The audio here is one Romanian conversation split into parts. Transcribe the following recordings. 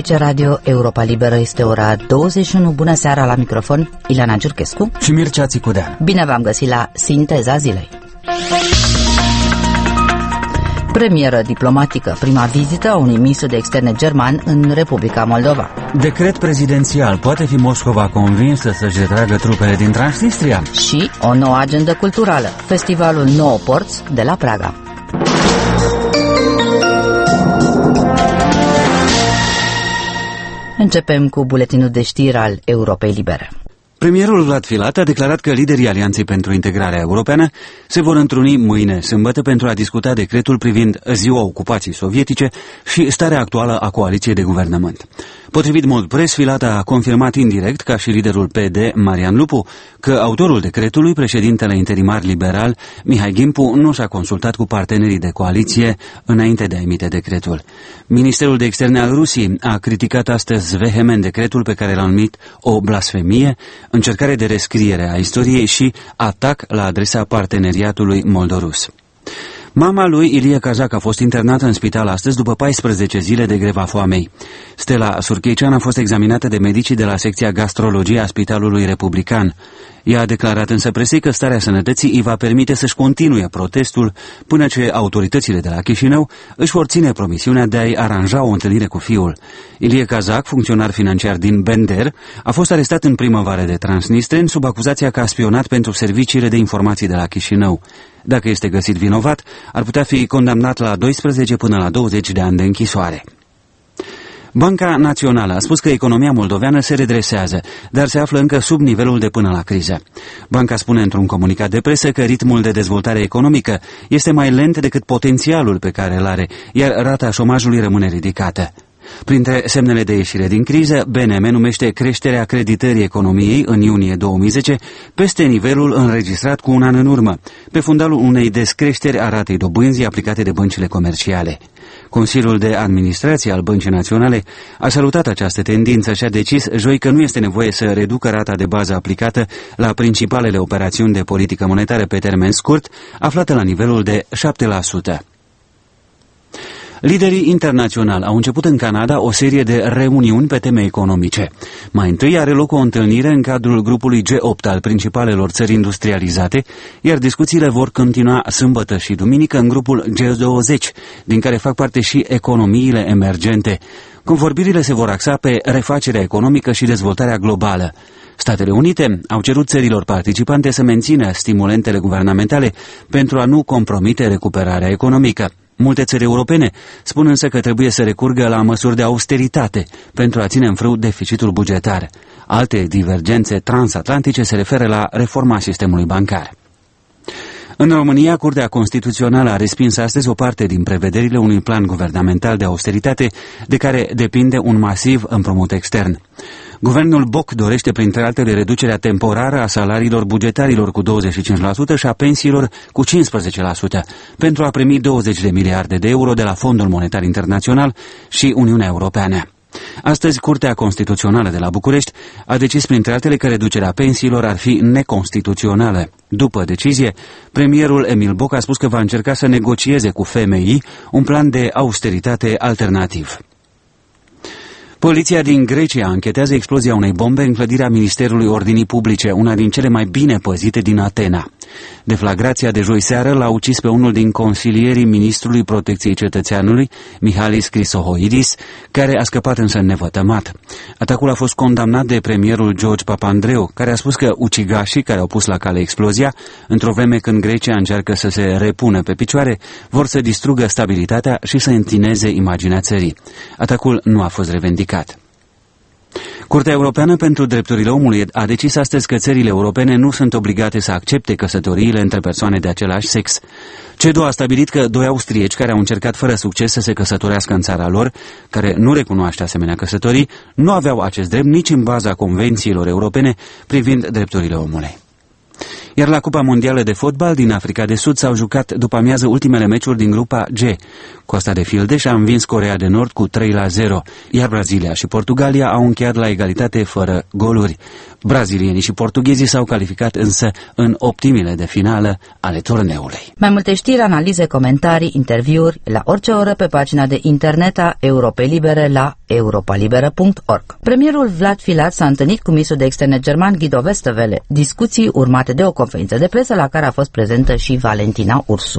12 Radio Europa Liberă, este ora 21. Bună seara, la microfon Ileana Giurchescu și Mircea Țicudean. Bine v-am găsit la Sinteza Zilei. Premieră diplomatică, prima vizită a unui ministru de externe german în Republica Moldova. Decret prezidențial, poate fi Moscova convinsă să-și retragă trupele din Transnistria. Și o nouă agendă culturală, festivalul Nouă Porți de la Praga. Începem cu buletinul de știri al Europei Libere. Premierul Vlad Filat a declarat că liderii Alianței pentru Integrarea Europeană se vor întruni mâine, sâmbătă, pentru a discuta decretul privind ziua ocupației sovietice și starea actuală a coaliției de guvernământ. Potrivit Mold Press, Filat a confirmat indirect, ca și liderul PD, Marian Lupu, că autorul decretului, președintele interimar liberal, Mihai Gimpu, nu s-a consultat cu partenerii de coaliție înainte de a emite decretul. Ministerul de Externe al Rusiei a criticat astăzi vehement decretul pe care l-a numit o blasfemie, încercare de rescriere a istoriei și atac la adresa parteneriatului moldorus. Mama lui, Ilie Kazak, a fost internată în spital astăzi după 14 zile de greva foamei. Stella Surcheicean a fost examinată de medicii de la secția gastrologie a Spitalului Republican. Ea a declarat însă presei că starea sănătății îi va permite să-și continue protestul până ce autoritățile de la Chișinău își vor ține promisiunea de a-i aranja o întâlnire cu fiul. Ilie Kazak, funcționar financiar din Bender, a fost arestat în primăvară de transnistreni sub acuzația că a spionat pentru serviciile de informații de la Chișinău. Dacă este găsit vinovat, ar putea fi condamnat la 12 până la 20 de ani de închisoare. Banca Națională a spus că economia moldoveană se redresează, dar se află încă sub nivelul de până la criză. Banca spune într-un comunicat de presă că ritmul de dezvoltare economică este mai lent decât potențialul pe care îl are, iar rata șomajului rămâne ridicată. Printre semnele de ieșire din criză, BNM numește creșterea creditării economiei în iunie 2010 peste nivelul înregistrat cu un an în urmă, pe fundalul unei descreșteri a ratei dobânzii aplicate de băncile comerciale. Consiliul de Administrație al Băncii Naționale a salutat această tendință și a decis joi că nu este nevoie să reducă rata de bază aplicată la principalele operațiuni de politică monetară pe termen scurt, aflată la nivelul de 7%. Liderii internaționali au început în Canada o serie de reuniuni pe teme economice. Mai întâi are loc o întâlnire în cadrul grupului G8 al principalelor țări industrializate, iar discuțiile vor continua sâmbătă și duminică în grupul G20, din care fac parte și economiile emergente. Convorbirile se vor axa pe refacerea economică și dezvoltarea globală. Statele Unite au cerut țărilor participante să mențină stimulentele guvernamentale pentru a nu compromite recuperarea economică. Multe țări europene spun însă că trebuie să recurgă la măsuri de austeritate pentru a ține în frâu deficitul bugetar. Alte divergențe transatlantice se referă la reforma sistemului bancar. În România, Curtea Constituțională a respins astăzi o parte din prevederile unui plan guvernamental de austeritate de care depinde un masiv împrumut extern. Guvernul Boc dorește, printre altele, reducerea temporară a salariilor bugetarilor cu 25% și a pensiilor cu 15%, pentru a primi 20 de miliarde de euro de la Fondul Monetar Internațional și Uniunea Europeană. Astăzi, Curtea Constituțională de la București a decis, printre altele, că reducerea pensiilor ar fi neconstituțională. După decizie, premierul Emil Boc a spus că va încerca să negocieze cu FMI un plan de austeritate alternativ. Poliția din Grecia anchetează explozia unei bombe în clădirea Ministerului Ordinii Publice, una din cele mai bine păzite din Atena. Deflagrația de joi seară l-a ucis pe unul din consilierii Ministrului Protecției Cetățeanului, Mihalis Chrysohoidis, care a scăpat însă nevătămat. Atacul a fost condamnat de premierul George Papandreou, care a spus că ucigașii care au pus la cale explozia, într-o vreme când Grecia încearcă să se repună pe picioare, vor să distrugă stabilitatea și să întineze imaginea țării. Atacul nu a fost revendicat. Curtea Europeană pentru Drepturile Omului a decis astăzi că țările europene nu sunt obligate să accepte căsătoriile între persoane de același sex. CEDO a stabilit că doi austrieci care au încercat fără succes să se căsătorească în țara lor, care nu recunoaște asemenea căsătorii, nu aveau acest drept nici în baza convențiilor europene privind drepturile omului. Iar la Cupa Mondială de Fotbal din Africa de Sud s-au jucat după amiază ultimele meciuri din grupa G. Costa de Fildeș a învins Coreea de Nord cu 3-0, iar Brazilia și Portugalia au încheiat la egalitate fără goluri. Brazilienii și portughezii s-au calificat însă în optimile de finală ale turneului. Mai multe știri, analize, comentarii, interviuri la orice oră pe pagina de internet a Europei Libere la europalibera.org. Premierul Vlad Filat s-a întâlnit cu ministrul de externe german Guido Westerwelle, discuții urmate de o conferință de presă la care a fost prezentă și Valentina Ursu.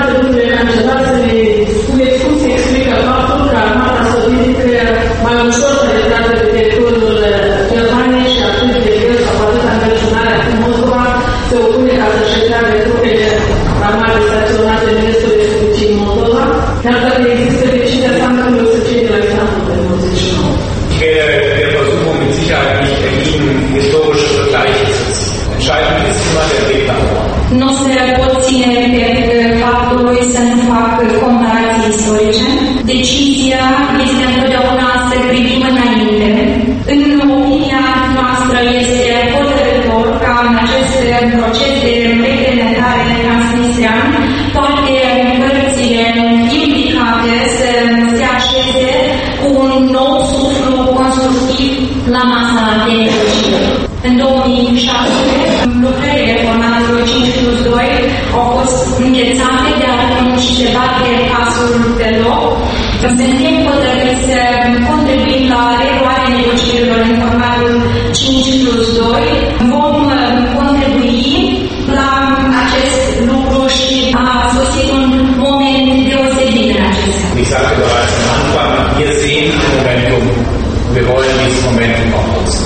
Nu se pot ține pe faptului să nu fac comparații istorice. Decizia este întotdeauna să privim înainte. În opinia noastră este hotărător ca în acest proces de reglementare transnistrian toate părțile implicate să se așeze cu un nou suflu constructiv la masa de negocieri. În 2006, lucrările formatului 5+2 au fost înghețate, de atunci se bate pasul pe loc. Suntem hotărâți să contribuim la reluarea negocierilor în formatul 5+2. Vom contribui la acest lucru și a sosit un moment deosebit în acesta. Ich sagte bereits am Anfang, wir sehen Momentum, wir wollen dieses Momentum auch nutzen.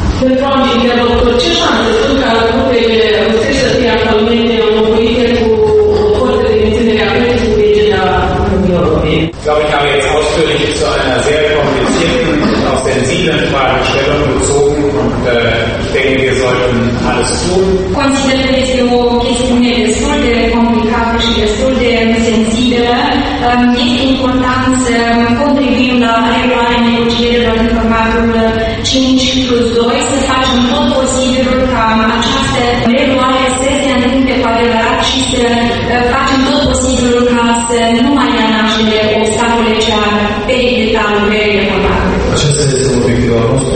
Ce șanse sunt ca grupele rusești să fie actualmente înlocuite cu forțe de menținere a prețului cu legea Uniunii Europene? Ich glaube, ich habe jetzt ausführlich zu einer sehr komplizierten und auch sensiblen Fragestellung bezogen und ich denke, wir sollten alles tun. Consider că este o chestiune destul de complicată și destul de sensibilă. Este important să contribuim la reluarea negocierilor în formatul 5+2, să facem tot posibilul ca această reluare să se întâmple cu adevărat și să facem tot posibilul ca să nu mai ia naștere obstacole ce ar periclita lucrările formatului. Acesta este obiectivul nostru,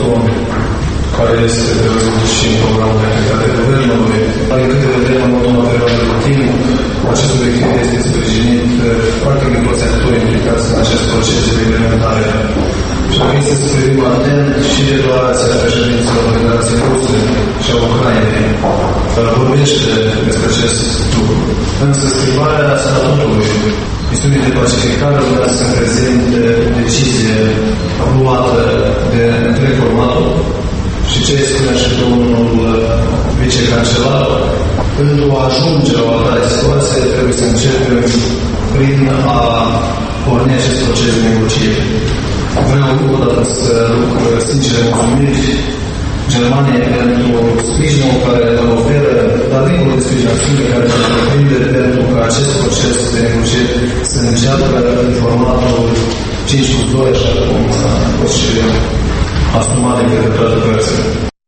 care este prevăzut și în programul de activitate de guvernului. Din câte vedem în ultima perioadă de timp, acest obiectiv este sprijinit practic de toți actorii implicați în acest proces de reglementare. Și dacă este să privim atent și declarația președinților Federației Ruse și a Ucrainei, care vorbește despre acest lucru. Însă schimbarea statutului, misiunii de pacificare, urmează să prezinte decizie luată de întreg formatul și ce spunea și domnul vicecancelar, pentru a ajunge la o altă situație, trebuie să începem prin a porni acest proces de negociere. Vreau încă o dată să lucră sincere mulțumiri Germaniei pentru sprijinul care îl oferă, dar dincolo de sprijin acțiunile care se întreprinde pentru ca acest proces de negocieri să înceapă în formatul 5+2, așa cum a fost și asumat de către toate părțile.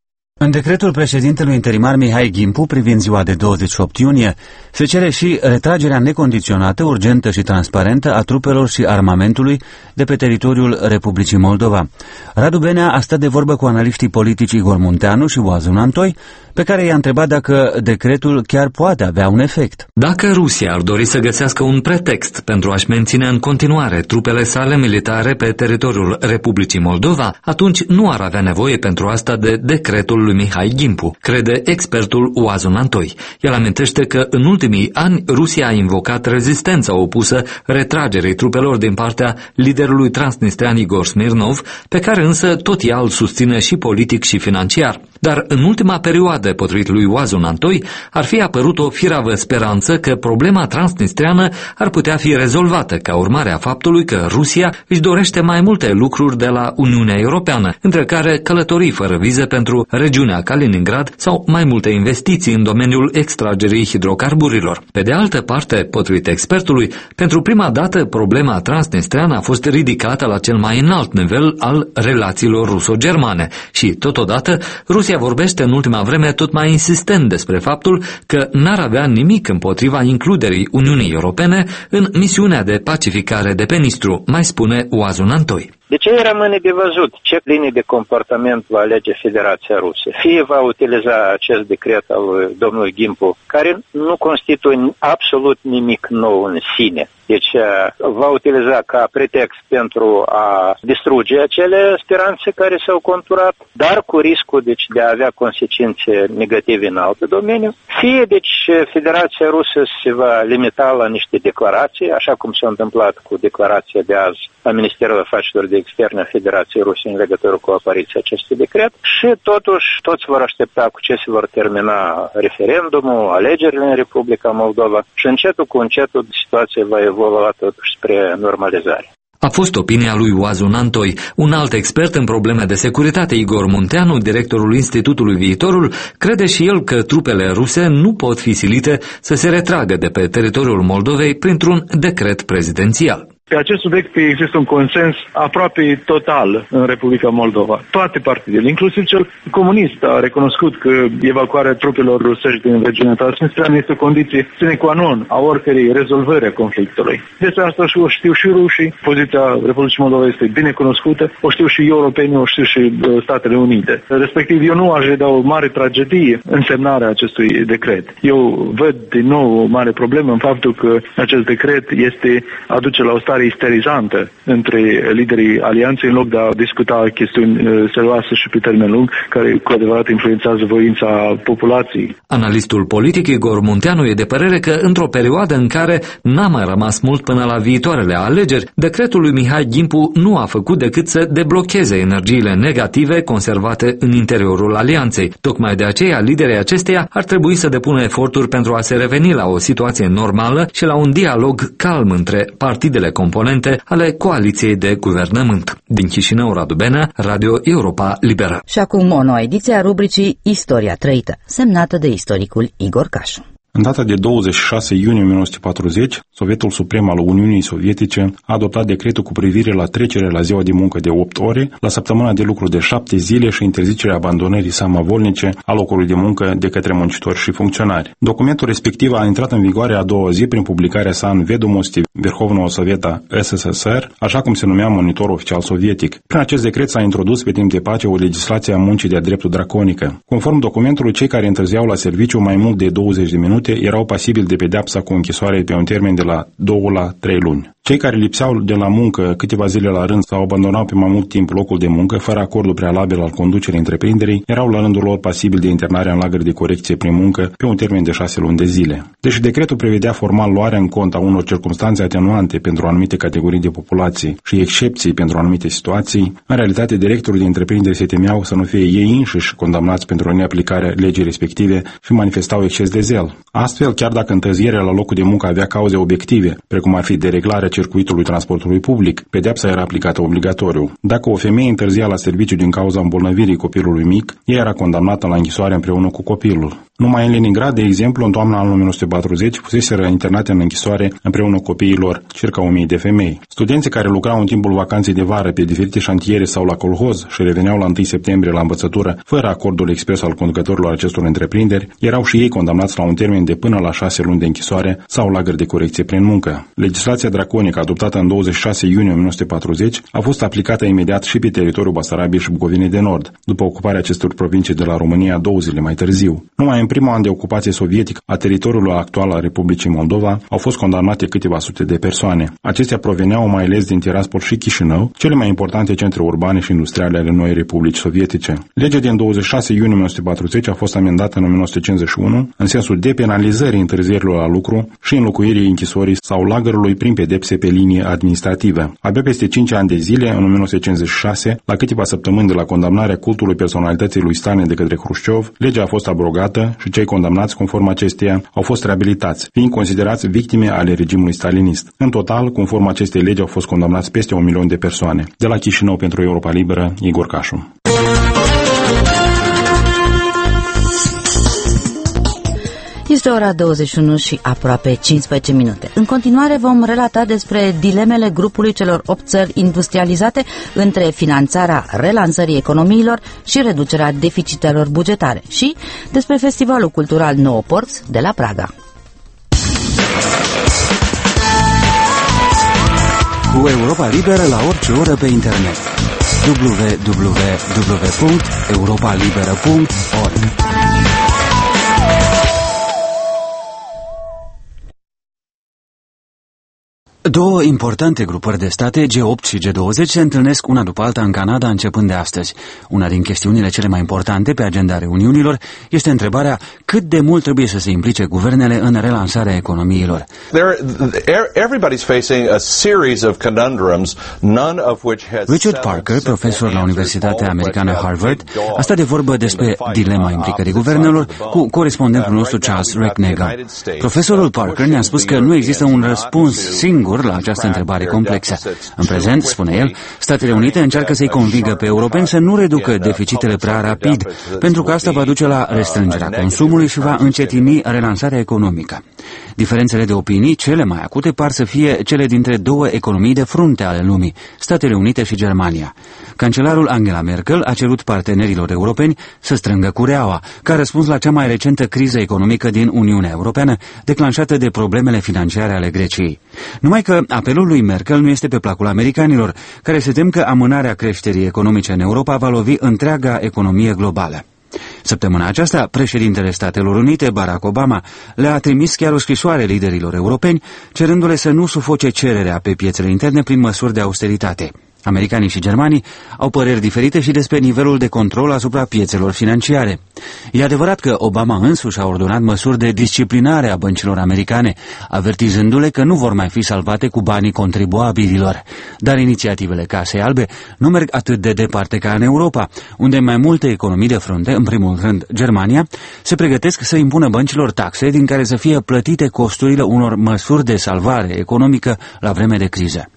În decretul președintelui interimar Mihai Gimpu privind ziua de 28 iunie, se cere și retragerea necondiționată, urgentă și transparentă a trupelor și armamentului de pe teritoriul Republicii Moldova. Radu Benea a stat de vorbă cu analiștii politici Igor Munteanu și Oazun Antoi, pe care i-a întrebat dacă decretul chiar poate avea un efect. Dacă Rusia ar dori să găsească un pretext pentru a-și menține în continuare trupele sale militare pe teritoriul Republicii Moldova, atunci nu ar avea nevoie pentru asta de decretul lui Mihai Gimpu, crede expertul Oazun Antoi. El amintește că în ultimii ani Rusia a invocat rezistența opusă retragerii trupelor din partea liderului transnistrian Igor Smirnov, pe care însă tot ea îl susține și politic și financiar. Dar în ultima perioadă, potrivit lui Oazun Antoi, ar fi apărut o firavă speranță că problema transnistriană ar putea fi rezolvată ca urmare a faptului că Rusia își dorește mai multe lucruri de la Uniunea Europeană, între care călătorii fără vize pentru regiunea Kaliningrad sau mai multe investiții în domeniul extragerii hidrocarburilor. Pe de altă parte, potrivit expertului, pentru prima dată problema transnistriană a fost ridicată la cel mai înalt nivel al relațiilor ruso-germane și, totodată, Rusia vorbește în ultima vreme tot mai insistent despre faptul că n-ar avea nimic împotriva includerii Uniunii Europene în misiunea de pacificare de pe Nistru, mai spune Oazun Antoi. De ce rămâne de văzut ce linii de comportament va alege Federația Rusă? Fie va utiliza acest decret al lui domnul Gimpu, care nu constituie absolut nimic nou în sine. Deci va utiliza ca pretext pentru a distruge acele speranțe care s-au conturat, dar cu riscul de a avea consecințe negative în alte domenii. Fie, Federația Rusă se va limita la niște declarații, așa cum s-a întâmplat cu declarația de azi a Ministerului Afacerilor de Externe a Federației Ruse în legătură cu apariția acestui decret și totuși toți vor aștepta cu ce se vor termina referendumul, alegerile în Republica Moldova și încetul cu încetul situația va evolua totuși spre normalizare. A fost opinia lui Oazu Nantoi. Un alt expert în probleme de securitate, Igor Munteanu, directorul Institutului Viitorul, crede și el că trupele ruse nu pot fi silite să se retragă de pe teritoriul Moldovei printr-un decret prezidențial. Pe acest subiect există un consens aproape total în Republica Moldova. Toate partidele, inclusiv cel comunist, a recunoscut că evacuarea trupelor rusești din regiunea Transnistria este o condiție sine qua non a oricărei rezolvări a conflictului. Despre asta o știu și rușii, poziția Republicii Moldova este bine cunoscută, o știu și europenii, o știu și Statele Unite. Respectiv, eu nu aș da o mare tragedie în semnarea acestui decret. Eu văd din nou o mare problemă în faptul că acest decret aduce la o stare isterizantă între liderii alianței în loc de a discuta chestiuni serioase și pe termen lung, care cu adevărat influențează voința populației. Analistul politic Igor Munteanu e de părere că într-o perioadă în care n-a mai rămas mult până la viitoarele alegeri, decretul lui Mihai Gimpu nu a făcut decât să deblocheze energiile negative conservate în interiorul alianței. Tocmai de aceea, liderii acesteia ar trebui să depună eforturi pentru a se reveni la o situație normală și la un dialog calm între partidele componente ale coaliției de guvernământ. Din Chișinău, Radu Benea, Radio Europa Liberă. Și acum o nouă ediție a rubricii Istoria trăită, semnată de istoricul Igor Cașu. În data de 26 iunie 1940, Sovietul Suprem al Uniunii Sovietice a adoptat decretul cu privire la trecerea la ziua de muncă de 8 ore, la săptămâna de lucru de 7 zile și interzicerea abandonării samavolnice a locului de muncă de către muncitori și funcționari. Documentul respectiv a intrat în vigoare a doua zi prin publicarea sa în Vedomosti Verhovного Soveta SSSR, așa cum se numea monitor oficial sovietic. Prin acest decret s-a introdus pe timp de pace o legislație a muncii de-a dreptul draconică. Conform documentului, cei care întârziau la serviciu mai mult de 20 de minute erau pasibili de pedeapsa cu închisoare pe un termen de la 2 la 3 luni. Cei care lipseau de la muncă câteva zile la rând sau abandonau pe mai mult timp locul de muncă, fără acordul prealabil al conducerii întreprinderii, erau la rândul lor pasibili de internare în lagări de corecție prin muncă pe un termen de 6 luni de zile. Deși decretul prevedea formal luarea în cont a unor circumstanțe atenuante pentru anumite categorii de populație și excepții pentru anumite situații, în realitate directorii de întreprinderi se temeau să nu fie ei înșiși condamnați pentru neaplicarea legii respective și manifestau exces de zel. Astfel, chiar dacă întârzierea la locul de muncă avea cauze obiective, precum ar fi dereglarea circuitului transportului public, pedeapsa era aplicată obligatoriu. Dacă o femeie întârzia la serviciu din cauza îmbolnăvirii copilului mic, ea era condamnată la închisoare împreună cu copilul. Numai în Leningrad, de exemplu, în toamna anului 1940, fuseseră internate în închisoare împreună cu copiilor circa 1000 de femei. Studenții care lucrau în timpul vacanței de vară pe diferite șantiere sau la colhoz și reveneau la 1 septembrie la învățătură, fără acordul expres al conducătorilor acestor întreprinderi, erau și ei condamnați la un termen de până la 6 luni de închisoare sau lagări de corecție prin muncă. Legislația draconică adoptată în 26 iunie 1940 a fost aplicată imediat și pe teritoriul Basarabiei și Bucovinei de Nord, după ocuparea acestor provincii de la România 2 zile mai târziu. Numai în primul an de ocupație sovietică a teritoriului actual al Republicii Moldova au fost condamnate câteva sute de persoane. Acestea proveneau mai ales din Tiraspol și Chișinău, cele mai importante centre urbane și industriale ale noii Republici Sovietice. Legea din 26 iunie 1940 a fost amendată în 1951 în sensul depenalizării întârzierilor la lucru și înlocuirii închisorii sau lagărului prin pedepse pe linie administrativă. Abia peste 5 ani de zile, în 1956, la câteva săptămâni de la condamnarea cultului personalității lui Stalin de către Hrușciov, legea a fost abrogată și cei condamnați conform acesteia au fost reabilitați, fiind considerați victime ale regimului stalinist. În total, conform acestei legi, au fost condamnați peste 1 milion de persoane. De la Chișinău pentru Europa Liberă, Igor Cașu. Este ora 21 și aproape 15 minute. În continuare vom relata despre dilemele grupului celor 8 țări industrializate între finanțarea relansării economiilor și reducerea deficitelor bugetare și despre festivalul cultural Nouă Porți de la Praga. cu Europa Liberă la orice oră pe internet. www.europalibera.org. Două importante grupări de state, G8 și G20, se întâlnesc una după alta în Canada începând de astăzi. Una din chestiunile cele mai importante pe agenda reuniunilor este întrebarea cât de mult trebuie să se implice guvernele în relansarea economiilor. Richard Parker, profesor la Universitatea Americană Harvard, a stat de vorbă despre dilema implicării guvernelor cu corespondentul nostru Charles Recknagel. Profesorul Parker ne-a spus că nu există un răspuns singur la această întrebare complexă. În prezent, spune el, Statele Unite încearcă să-i convingă pe europeni să nu reducă deficitele prea rapid, pentru că asta va duce la restrângerea consumului și va încetini relansarea economică. Diferențele de opinii cele mai acute par să fie cele dintre două economii de frunte ale lumii, Statele Unite și Germania. Cancelarul Angela Merkel a cerut partenerilor europeni să strângă cureaua, ca răspuns la cea mai recentă criză economică din Uniunea Europeană, declanșată de problemele financiare ale Greciei. Numai că apelul lui Merkel nu este pe placul americanilor, care se tem că amânarea creșterii economice în Europa va lovi întreaga economie globală. Săptămâna aceasta, președintele Statelor Unite, Barack Obama, le-a trimis chiar o scrisoare liderilor europeni, cerându-le să nu sufoce cererea pe piețele interne prin măsuri de austeritate. Americanii și germanii au păreri diferite și despre nivelul de control asupra piețelor financiare. E adevărat că Obama însuși a ordonat măsuri de disciplinare a băncilor americane, avertizându-le că nu vor mai fi salvate cu banii contribuabililor. Dar inițiativele Casei Albe nu merg atât de departe ca în Europa, unde mai multe economii de frunte, în primul rând Germania, se pregătesc să impună băncilor taxe din care să fie plătite costurile unor măsuri de salvare economică la vreme de criză.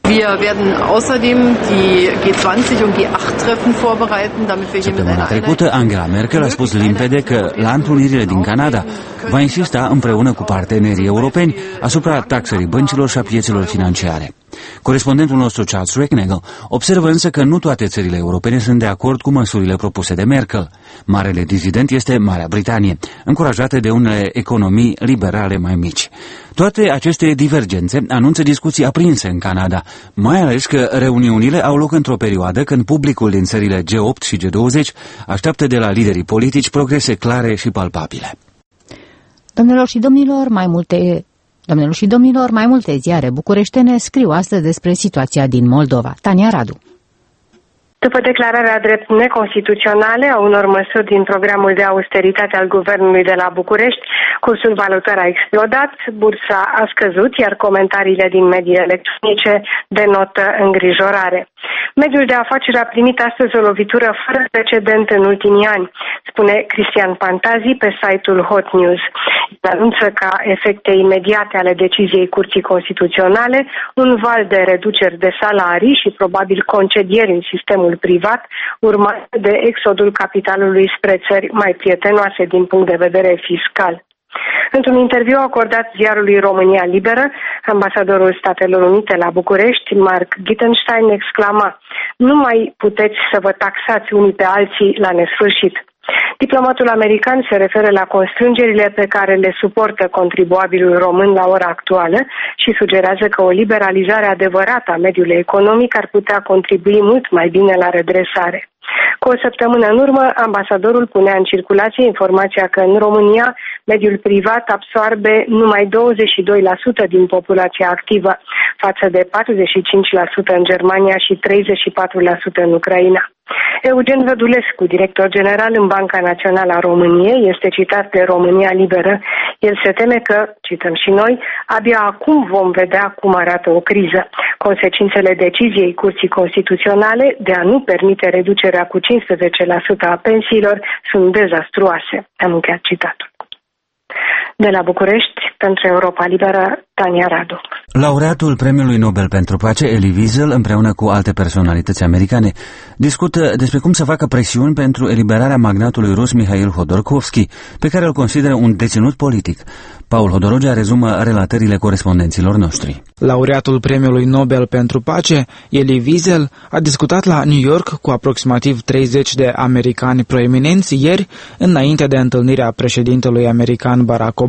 Săptămâna trecută, Angela Merkel a spus limpede că la întrunirile din Canada va insista împreună cu partenerii europeni asupra taxării băncilor și a piețelor financiare. Corespondentul nostru Charles Recknagel observă însă că nu toate țările europene sunt de acord cu măsurile propuse de Merkel. Marele dizident este Marea Britanie, încurajată de unele economii liberale mai mici. Toate aceste divergențe anunță discuții aprinse în Canada, mai ales că reuniunile au loc într-o perioadă când publicul din țările G8 și G20 așteaptă de la liderii politici progrese clare și palpabile. Doamnelor și domnilor, mai multe ziare bucureștene scriu astăzi despre situația din Moldova. Tania Radu. După declararea drept neconstituționale a unor măsuri din programul de austeritate al guvernului de la București, cursul valutar a explodat, bursa a scăzut, iar comentariile din mediile electronice denotă îngrijorare. Mediul de afaceri a primit astăzi o lovitură fără precedent în ultimii ani, spune Cristian Pantazi pe site-ul Hot News. Anunță ca efecte imediate ale deciziei Curții Constituționale un val de reduceri de salarii și probabil concedieri în sistemul privat, urmat de exodul capitalului spre țări mai prietenoase din punct de vedere fiscal. Într-un interviu acordat ziarului România Liberă, ambasadorul Statelor Unite la București, Mark Gittenstein, exclama: "Nu mai puteți să vă taxați unii pe alții la nesfârșit." Diplomatul american se referă la constrângerile pe care le suportă contribuabilul român la ora actuală și sugerează că o liberalizare adevărată a mediului economic ar putea contribui mult mai bine la redresare. Cu o săptămână în urmă, ambasadorul punea în circulație informația că în România mediul privat absorbe numai 22% din populația activă, față de 45% în Germania și 34% în Ucraina. Eugen Vădulescu, director general în Banca Națională a României, este citat de România Liberă. El se teme că, cităm și noi, abia acum vom vedea cum arată o criză. Consecințele deciziei Curții Constituționale de a nu permite reducerea cu 15% a pensiilor sunt dezastruoase. Am încheiat citatul. De la București, pentru Europa Liberă, Tania Radu. Laureatul Premiului Nobel pentru Pace, Elie Wiesel, împreună cu alte personalități americane, discută despre cum să facă presiuni pentru eliberarea magnatului rus Mikhail Hodorkovski, pe care îl consideră un deținut politic. Paul Hodorogea rezumă relatările corespondenților noștri. Laureatul Premiului Nobel pentru Pace, Elie Wiesel, a discutat la New York cu aproximativ 30 de americani proeminenți ieri, înainte de întâlnirea președintelui american Barack Obama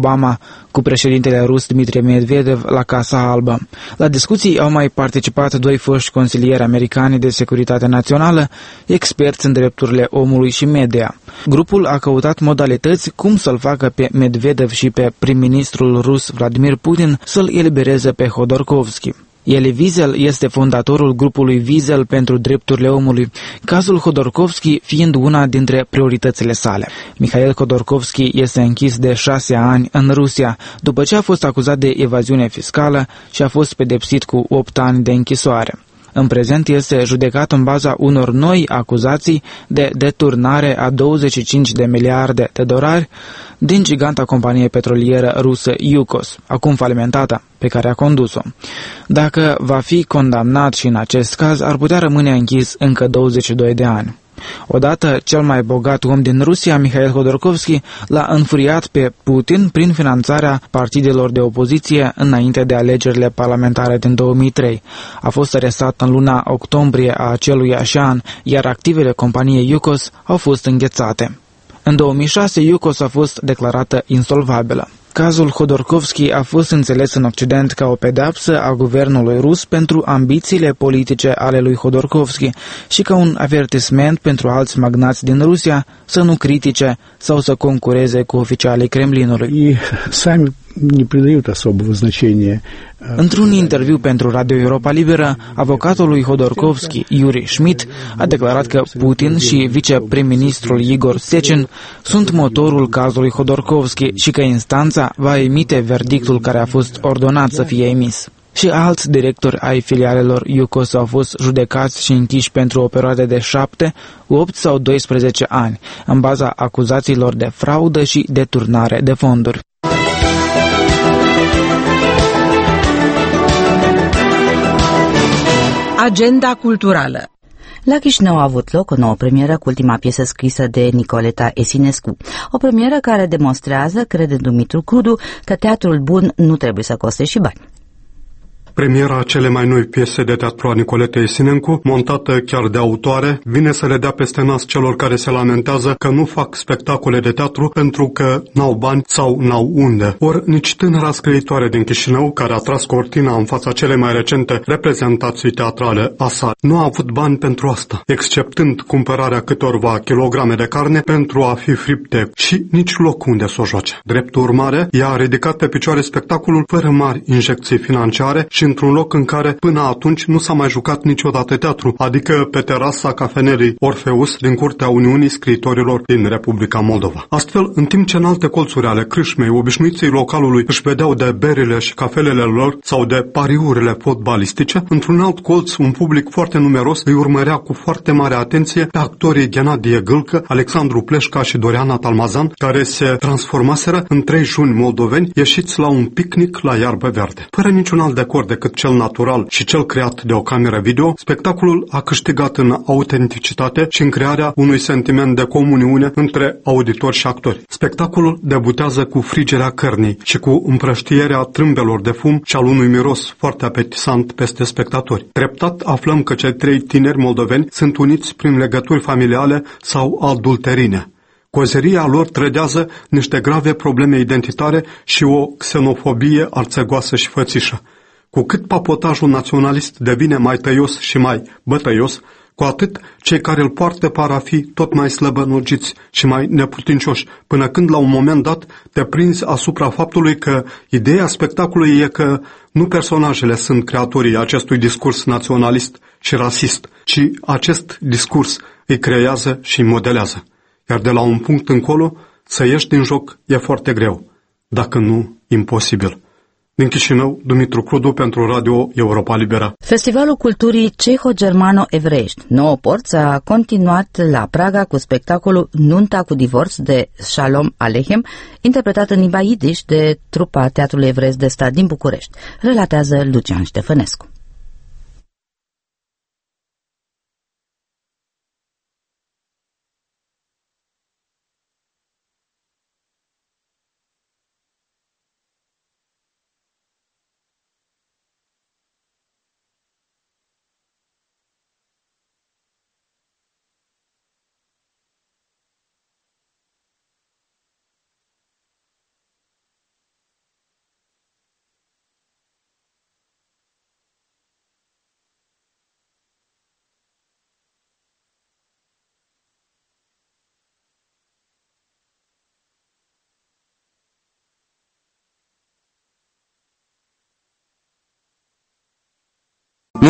Obama cu președintele rus Dmitri Medvedev la Casa Albă. La discuții au mai participat 2 foști consilieri americani de securitate națională, experți în drepturile omului și media. Grupul a căutat modalități cum să-l facă pe Medvedev și pe prim-ministrul rus Vladimir Putin să-l elibereze pe Hodorkovski. Elie Wiesel este fondatorul grupului Wiesel pentru drepturile omului, cazul Hodorkovski fiind una dintre prioritățile sale. Mikhail Hodorkovski este închis de 6 ani în Rusia, după ce a fost acuzat de evaziune fiscală și a fost pedepsit cu 8 ani de închisoare. În prezent este judecat în baza unor noi acuzații de deturnare a 25 de miliarde de dolari din giganta companie petrolieră rusă Yukos, acum falimentată, pe care a condus-o. Dacă va fi condamnat și în acest caz, ar putea rămâne închis încă 22 de ani. Odată, cel mai bogat om din Rusia, Mikhail Hodorkovski, l-a înfuriat pe Putin prin finanțarea partidelor de opoziție înainte de alegerile parlamentare din 2003. A fost arestat în luna octombrie a aceluiași an, iar activele companiei Yukos au fost înghețate. În 2006, Yukos a fost declarată insolvabilă. Cazul Hodorkovski a fost înțeles în Occident ca o pedeapsă a guvernului rus pentru ambițiile politice ale lui Hodorkovski și ca un avertisment pentru alți magnați din Rusia să nu critique sau să concureze cu oficialii Kremlinului. Într-un interviu pentru Radio Europa Liberă, avocatul lui Hodorkovski, Yuri Schmidt, a declarat că Putin și viceprim-ministrul Igor Sechin sunt motorul cazului Hodorkovski și că instanța va emite verdictul care a fost ordonat să fie emis. Și alți directori ai filialelor Yukos au fost judecați și închiși pentru o perioadă de 7, 8 sau 12 ani, în baza acuzațiilor de fraudă și deturnare de fonduri. Agenda culturală. La Chișinău a avut loc o nouă premieră cu ultima piesă scrisă de Nicoleta Esinescu. O premieră care demonstrează, crede Dumitru Crudu, că teatrul bun nu trebuie să coste și bani. Premiera cele mai noi piese de teatru a Nicoletei Esinescu, montată chiar de autoare, vine să le dea peste nas celor care se lamentează că nu fac spectacole de teatru pentru că n-au bani sau n-au unde. Ori nici tânăra scriitoare din Chișinău, care a tras cortina în fața cele mai recente reprezentații teatrale a sa, nu a avut bani pentru asta, exceptând cumpărarea câtorva kilograme de carne pentru a fi fripte și nici loc unde să o joace. Drept urmare, ea a ridicat pe picioare spectacolul fără mari injecții financiare și într-un loc în care până atunci nu s-a mai jucat niciodată teatru, adică pe terasa cafenelei Orfeus din Curtea Uniunii Scriitorilor din Republica Moldova. Astfel, în timp ce în alte colțuri ale crâșmei obișnuiții localului își vedeau de berile și cafelele lor sau de pariurile fotbalistice, într-un alt colț un public foarte numeros îi urmărea cu foarte mare atenție pe actorii Ghenadie Gâlcă, Alexandru Pleșca și Doriana Talmazan, care se transformaseră în 3 juni moldoveni ieșiți la un picnic la iarbă verde. Fără niciun alt decor decât cel natural și cel creat de o cameră video, spectacolul a câștigat în autenticitate și în crearea unui sentiment de comuniune între auditori și actori. Spectacolul debutează cu frigerea cărnii și cu împrăștierea trâmbelor de fum și al unui miros foarte apetisant peste spectatori. Treptat aflăm că cei 3 tineri moldoveni sunt uniți prin legături familiale sau adulterine. Cozeria lor trădează niște grave probleme identitare și o xenofobie arțegoasă și fățișă. Cu cât papotajul naționalist devine mai tăios și mai bătăios, cu atât cei care îl poartă par a fi tot mai slăbănogiți și mai neputincioși, până când la un moment dat te prinzi asupra faptului că ideea spectacolului e că nu personajele sunt creatorii acestui discurs naționalist și rasist, ci acest discurs îi creează și îi modelează. Iar de la un punct încolo, să ieși din joc e foarte greu, dacă nu imposibil. Din Chișinău, Dumitru Crudu pentru Radio Europa Liberă. Festivalul Culturii Ceho-Germano-Evreiești, Nouă Porți, a continuat la Praga cu spectacolul Nunta cu divorț de Shalom Aleichem, interpretat în limba Yiddish de trupa Teatrului Evreiesc de Stat din București, relatează Lucian Ștefănescu.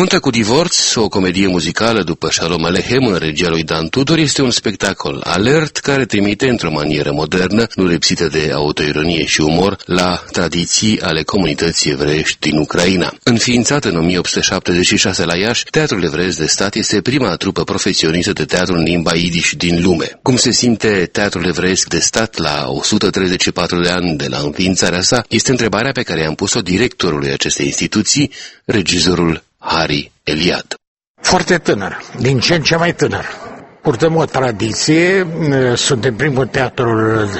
Nunta cu divorț, o comedie muzicală după Shalom Aleichem în regia lui Dan Tudor, este un spectacol alert care trimite într-o manieră modernă, nu lipsită de autoironie și umor, la tradiții ale comunității evreiești din Ucraina. Înființat în 1876 la Iași, Teatrul Evreiesc de Stat este prima trupă profesionistă de teatru în limba idiș din lume. Cum se simte Teatrul Evreiesc de Stat la 134 de ani de la înființarea sa, este întrebarea pe care i-am pus-o directorului acestei instituții, regizorul Hari Eliad. Foarte tânăr, din ce în ce mai tânăr. Purtăm o tradiție, suntem primul teatru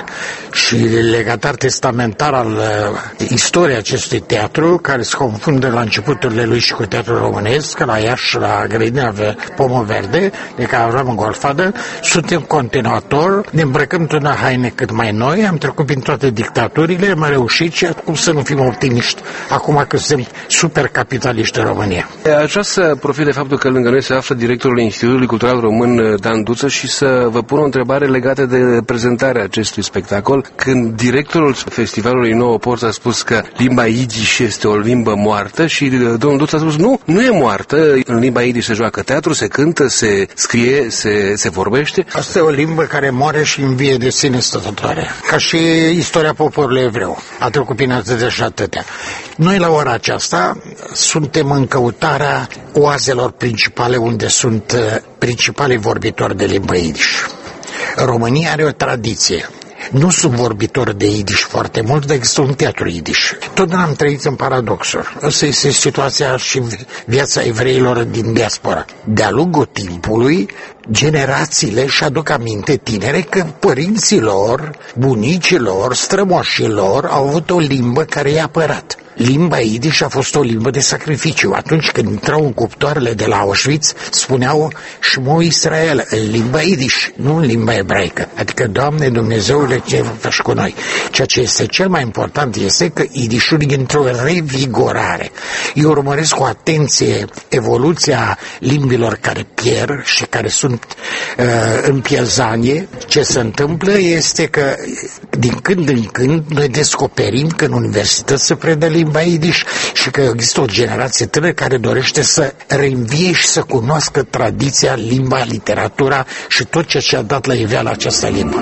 și legatar testamentar al istoriei acestui teatru, care se confundă la începuturile lui și cu teatrul românesc, la Iași, la Grădina Pomul Verde, de care aveam în Golfadă. Suntem continuator, ne îmbrăcăm în haine cât mai noi, am trecut prin toate dictaturile, am reușit și acum să nu fim optimiști, acum că suntem super capitaliști în România. Aș vrea să profit de faptul că lângă noi se află directorul Institutului Cultural Român, Dan Duță, și să vă pun o întrebare legată de prezentarea acestui spectacol. Când directorul festivalului Nouă Porț a spus că limba idiș este o limbă moartă și domnul Duță a spus nu e moartă, în limba idiș se joacă teatru, se cântă, se scrie, se vorbește. Asta e o limbă care moare și învie de sine stătătoare, ca și istoria poporului evreu. A trecut prin atâtea și atâtea. Noi la ora aceasta suntem în căutarea oazelor principale unde sunt principalii vorbitori de limbă idiș. România are o tradiție. Nu sunt vorbitori de idiș foarte mult, dar există un teatru idiș. Totdeauna am trăit în paradoxuri. Asta este situația și viața evreilor din diaspora. De-a lungul timpului, generațiile își aduc aminte tinere că părinții lor, bunicii lor, strămoșii lor au avut o limbă care i-a apărat. Limba idiș a fost o limbă de sacrificiu. Atunci când intrau în cuptoarele de la Auschwitz, spuneau Shmo Israel în limba idiș, nu în limba ebraică. Adică, Doamne Dumnezeule, ce faci cu noi? Ceea ce este cel mai important este că idișul e într-o revigorare. Eu urmăresc cu atenție evoluția limbilor care pierd și care sunt în piezanie. Ce se întâmplă este că din când în când noi descoperim că în universități se predă limba idiș și că există o generație tânără care dorește să reînvie și să cunoască tradiția, limba, literatura și tot ceea ce a dat la iveală această limbă.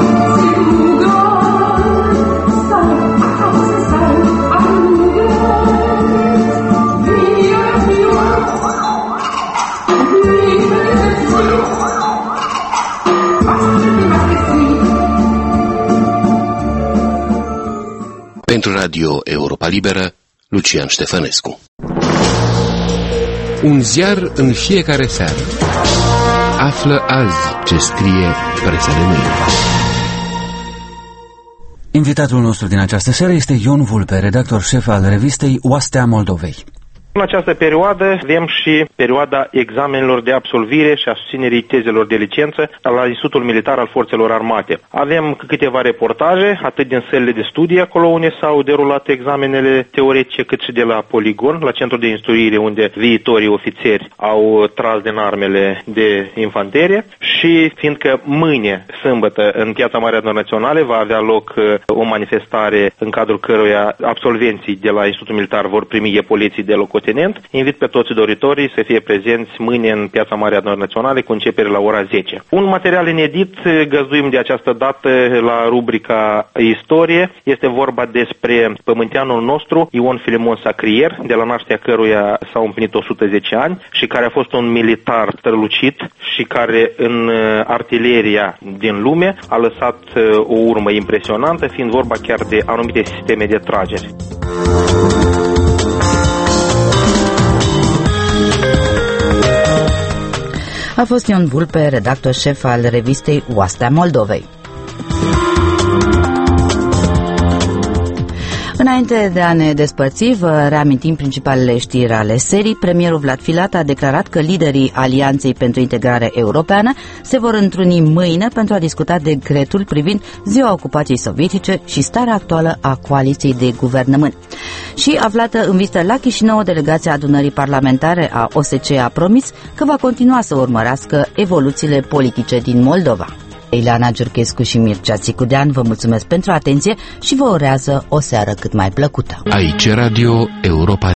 Pentru Radio Europa Liberă, Lucian Ștefănescu. Un ziar în fiecare seară. Află azi ce scrie presa de mâine. Invitatul nostru din această seară este Ion Vulpe, redactor șef al revistei Oastea Moldovei. În această perioadă avem și perioada examenelor de absolvire și a susținerii tezelor de licență la Institutul Militar al Forțelor Armate. Avem câteva reportaje, atât din sălile de studii acolo unde s-au derulat examenele teoretice, cât și de la Poligon, la centrul de instruire unde viitorii ofițeri au tras din armele de infanterie. Și fiindcă mâine, sâmbătă, în Piața Mare Adunării Naționale va avea loc o manifestare în cadrul căruia absolvenții de la Institutul Militar vor primi epoleții de locotenent, invit pe toți doritorii să fie prezenți mâine în Piața Mare Adunării Naționale cu începere la ora 10. Un material inedit găzduim de această dată la rubrica Istorie. Este vorba despre pământeanul nostru, Ion Filimon Sacrier, de la nașterea căruia s-au împlinit 110 ani și care a fost un militar strălucit și care în artileria din lume a lăsat o urmă impresionantă, fiind vorba chiar de anumite sisteme de tragere. A fost Ion Vulpe, redactor șef al revistei Oastea Moldovei. Înainte de a ne despărți, vă reamintim principalele știri ale serii. Premierul Vlad Filat a declarat că liderii Alianței pentru Integrare Europeană se vor întruni mâine pentru a discuta decretul privind ziua ocupației sovietice și starea actuală a coaliției de guvernământ. Și aflată în vizită la Chișinău, delegația adunării parlamentare a OSCE a promis că va continua să urmărească evoluțiile politice din Moldova. Ileana Giurchescu și Mircea Țicudean vă mulțumesc pentru atenție și vă urează o seară cât mai plăcută. Aici Radio Europa